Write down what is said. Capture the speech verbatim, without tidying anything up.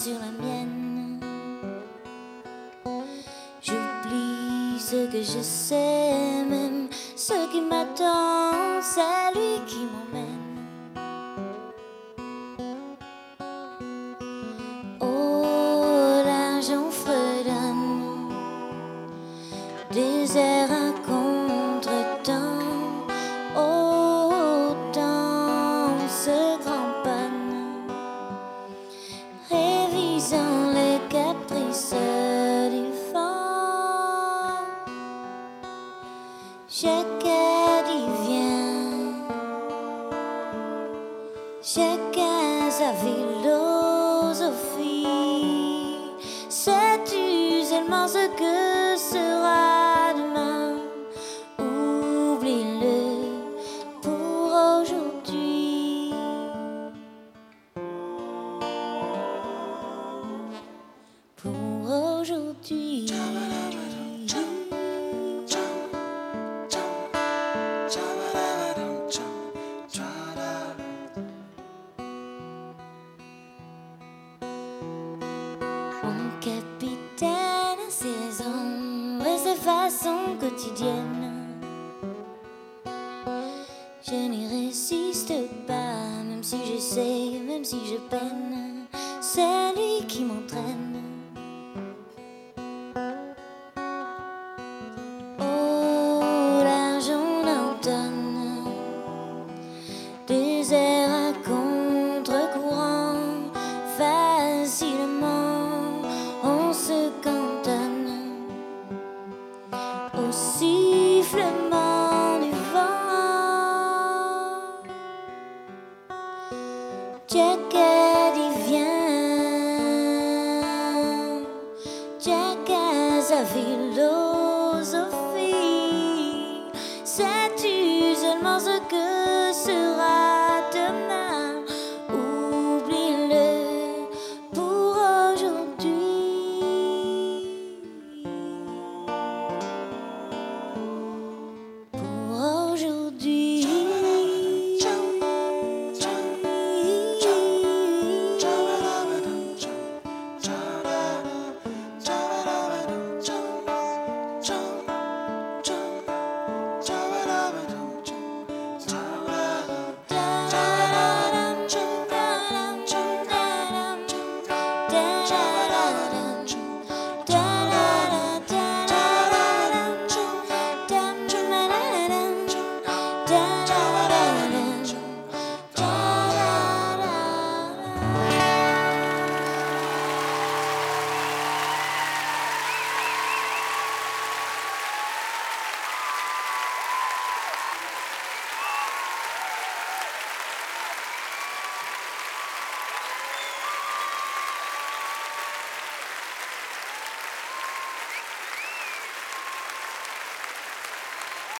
sur la mienne. J'oublie ce que je sais, même ce qui m'attend, c'est lui qui m'emmène. Oh, l'argent fredonne, désert à contre-temps. Oh, temps se cramponne, révisant les caprices du vent. Chacun y vient, chacun sa philosophie. Sais-tu seulement ce que sera demain? Oublie-le pour aujourd'hui. Pour aujourd'hui. Mon capitaine a ses raisons et ses façons quotidiennes. Je n'y résiste pas, même si j'essaie, même si je peine. C'est lui qui m'entraîne. Oh, l'argent n'entonne, désert à contre-courant. Facilement on se cantonne au sifflement du vent. Chacun y vient, chacun sa philosophie. Sais-tu seulement ce que sera demain? Oublie-le pour aujourd'hui. Pour aujourd'hui. Da da da